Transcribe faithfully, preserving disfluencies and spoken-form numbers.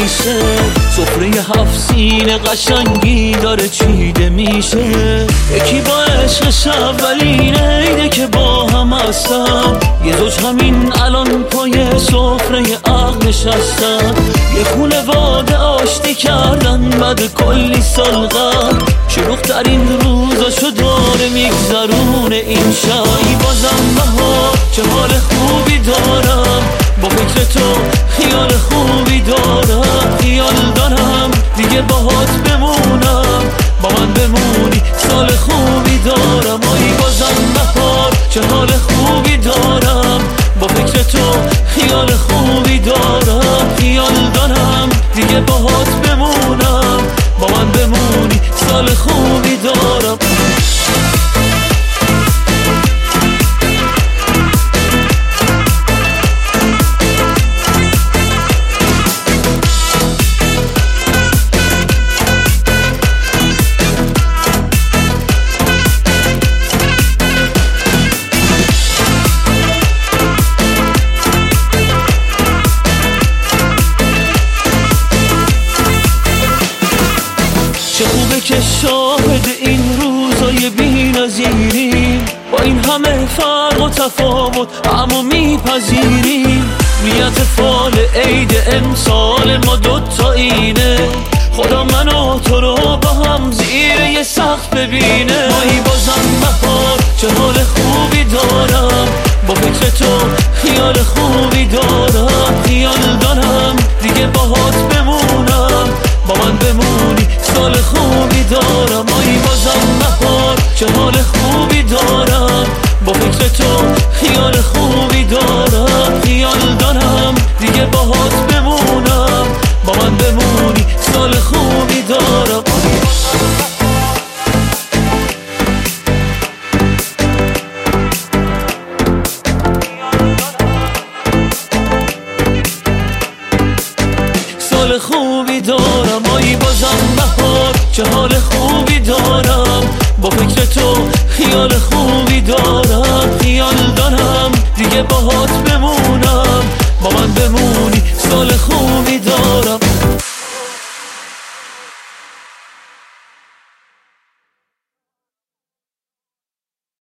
میشه، سفره هفت سین قشنگی داره چیده میشه. یکی با عشقش اولین عیده که با هم هستن، یه زوج همین الان پای سفره عقد نشستن. یه خونواده آشتی کردن بعد کلی سال قبل، شلوغ ترین روزاشو داره میگذرونه این شایی. بازم بهار چه حال خوبی دارم، با فکر تو خیال خوبی دارم. خیال دارم دیگه باهات بمونم، با من بمونی سال خوبی دارم. آی بازم بهار چه حال خوبی دارم، با فکر تو خیال خوبی دارم. خیال دارم دیگه باهات بمونم، با من بمونی سال خوبی دارم. چه خوبه که شاهد این روزای بی‌نظیریم، با این همه فرق و تفاوت اما میپذیریم. نیت فال عید امسال ما دوتا اینه، خدا من و تو رو با هم زیر یه سقف ببینه. مایی بازم بهار چه حال خوبی دارم، با فکر تو خیال خوبی دارم. خیال دارم دیگه باهات بمونم، با من بمونی سال خوبی دارم. آی بازم بهار چه حال خوبی دارم، با فکر تو خیال خوبی دارم. خیال دارم دیگه باهات بمونم، با من بمونی سال خوبی دارم. سال خوبی دارم. آی بازم بهار چه حال خوبی دارم، با فکر تو خیال